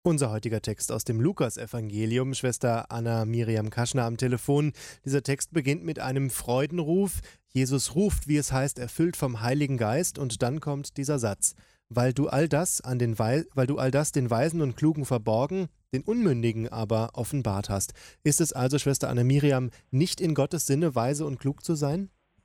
Unser heutiger Text aus dem Lukasevangelium, Schwester Anna Miriam Kaschner am Telefon. Dieser Text beginnt mit einem Freudenruf. Jesus ruft, wie es heißt, erfüllt vom Heiligen Geist, und dann kommt dieser Satz: Weil du all das den Weisen und Klugen verborgen, den Unmündigen aber offenbart hast. Ist es also, Schwester Anna Miriam, nicht in Gottes Sinne, weise und klug zu sein?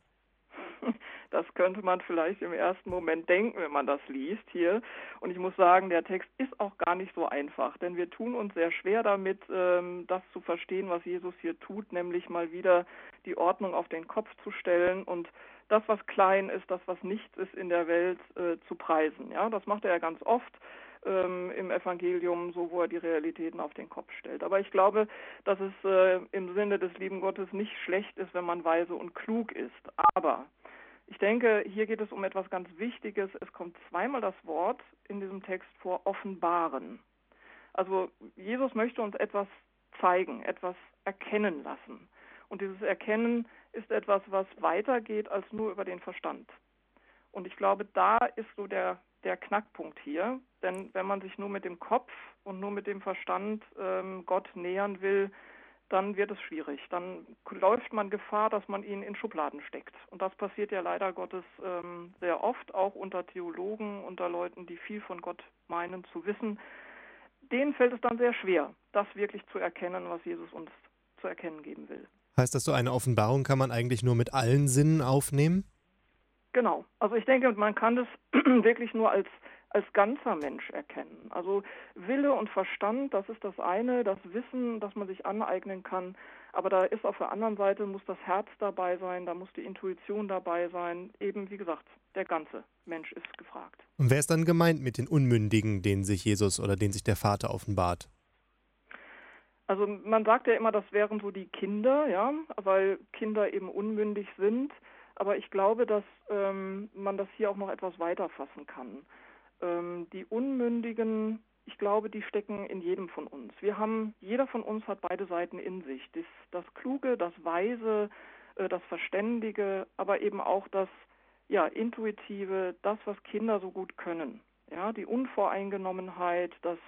Das könnte man vielleicht im ersten Moment denken, wenn man das liest hier. Und ich muss sagen, der Text ist auch gar nicht so einfach, denn wir tun uns sehr schwer damit, das zu verstehen, was Jesus hier tut, nämlich mal wieder die Ordnung auf den Kopf zu stellen und das, was klein ist, das, was nichts ist in der Welt, zu preisen. Ja, das macht er ja ganz oft im Evangelium, so wo er die Realitäten auf den Kopf stellt. Aber ich glaube, dass es im Sinne des lieben Gottes nicht schlecht ist, wenn man weise und klug ist. Aber ich denke, hier geht es um etwas ganz Wichtiges. Es kommt zweimal das Wort in diesem Text vor, offenbaren. Also Jesus möchte uns etwas zeigen, etwas erkennen lassen. Und dieses Erkennen ist etwas, was weitergeht als nur über den Verstand. Und ich glaube, da ist so der Knackpunkt hier. Denn wenn man sich nur mit dem Kopf und nur mit dem Verstand Gott nähern will, dann wird es schwierig. Dann läuft man Gefahr, dass man ihn in Schubladen steckt. Und das passiert ja leider Gottes sehr oft, auch unter Theologen, unter Leuten, die viel von Gott meinen zu wissen. Denen fällt es dann sehr schwer, das wirklich zu erkennen, was Jesus uns zu erkennen geben will. Heißt das, so eine Offenbarung kann man eigentlich nur mit allen Sinnen aufnehmen? Genau. Also ich denke, man kann das wirklich nur als ganzer Mensch erkennen. Also Wille und Verstand, das ist das eine, das Wissen, das man sich aneignen kann. Aber da ist auf der anderen Seite, muss das Herz dabei sein, da muss die Intuition dabei sein. Eben, wie gesagt, der ganze Mensch ist gefragt. Und wer ist dann gemeint mit den Unmündigen, denen sich Jesus oder denen sich der Vater offenbart? Also man sagt ja immer, das wären so die Kinder, ja, weil Kinder eben unmündig sind. Aber ich glaube, dass man das hier auch noch etwas weiter fassen kann. Die Unmündigen, ich glaube, die stecken in jedem von uns. Jeder von uns hat beide Seiten in sich. Das Kluge, das Weise, das Verständige, aber eben auch das Intuitive, das, was Kinder so gut können. Ja, die Unvoreingenommenheit, das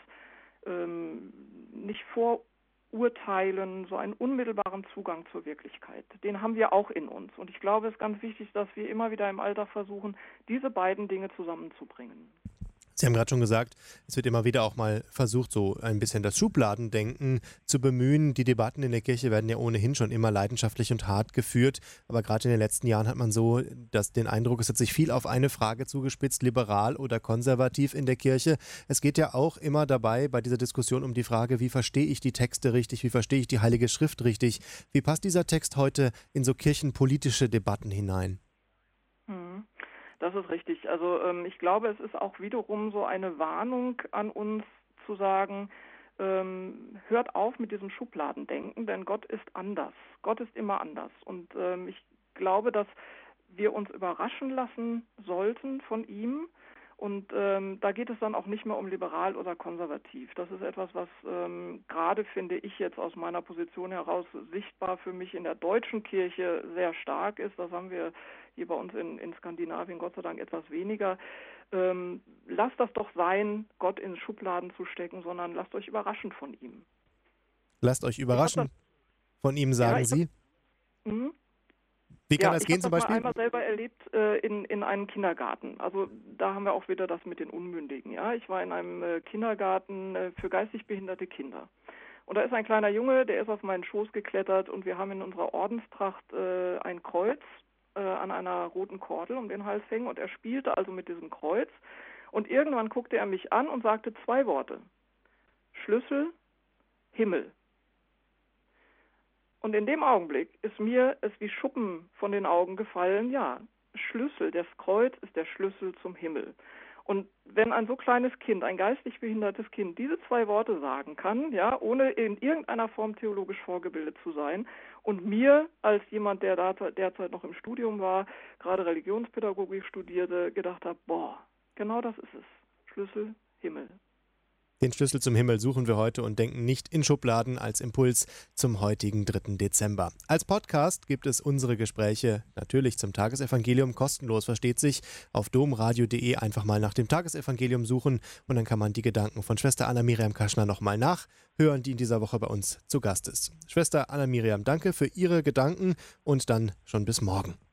nicht vorurteilen, so einen unmittelbaren Zugang zur Wirklichkeit. Den haben wir auch in uns. Und ich glaube, es ist ganz wichtig, dass wir immer wieder im Alltag versuchen, diese beiden Dinge zusammenzubringen. Sie haben gerade schon gesagt, es wird immer wieder auch mal versucht, so ein bisschen das Schubladendenken zu bemühen. Die Debatten in der Kirche werden ja ohnehin schon immer leidenschaftlich und hart geführt. Aber gerade in den letzten Jahren hat man so den Eindruck, es hat sich viel auf eine Frage zugespitzt: liberal oder konservativ in der Kirche. Es geht ja auch immer dabei bei dieser Diskussion um die Frage, wie verstehe ich die Texte richtig, wie verstehe ich die Heilige Schrift richtig? Wie passt dieser Text heute in so kirchenpolitische Debatten hinein? Mhm. Das ist richtig. Also ich glaube, es ist auch wiederum so eine Warnung an uns zu sagen, hört auf mit diesem Schubladendenken, denn Gott ist anders. Gott ist immer anders. Und ich glaube, dass wir uns überraschen lassen sollten von ihm. Und da geht es dann auch nicht mehr um liberal oder konservativ. Das ist etwas, was gerade, finde ich, jetzt aus meiner Position heraus sichtbar für mich in der deutschen Kirche sehr stark ist. Das haben wir hier bei uns in Skandinavien Gott sei Dank etwas weniger. Lasst das doch sein, Gott in Schubladen zu stecken, sondern lasst euch überraschen von ihm. Lasst euch Ich habe das, überraschen von ihm, ja, sagen Sie. mhm. Wie kann Ja, das ich habe gehen zum das mal Beispiel? einmal selber erlebt in einem Kindergarten. Also da haben wir auch wieder das mit den Unmündigen. Ja, ich war in einem Kindergarten für geistig behinderte Kinder. Und da ist ein kleiner Junge, der ist auf meinen Schoß geklettert und wir haben in unserer Ordenstracht ein Kreuz an einer roten Kordel um den Hals hängen und er spielte also mit diesem Kreuz. Und irgendwann guckte er mich an und sagte zwei Worte: Schlüssel, Himmel. Und in dem Augenblick ist mir es wie Schuppen von den Augen gefallen, ja, Schlüssel, das Kreuz ist der Schlüssel zum Himmel. Und wenn ein so kleines Kind, ein geistig behindertes Kind, diese zwei Worte sagen kann, ja, ohne in irgendeiner Form theologisch vorgebildet zu sein, und mir als jemand, der derzeit noch im Studium war, gerade Religionspädagogik studierte, gedacht habe, boah, genau das ist es. Schlüssel, Himmel. Den Schlüssel zum Himmel suchen wir heute und denken nicht in Schubladen als Impuls zum heutigen 3. Dezember. Als Podcast gibt es unsere Gespräche natürlich zum Tagesevangelium kostenlos, versteht sich. Auf domradio.de einfach mal nach dem Tagesevangelium suchen und dann kann man die Gedanken von Schwester Anna-Miriam Kaschner nochmal nachhören, die in dieser Woche bei uns zu Gast ist. Schwester Anna-Miriam, danke für Ihre Gedanken und dann schon bis morgen.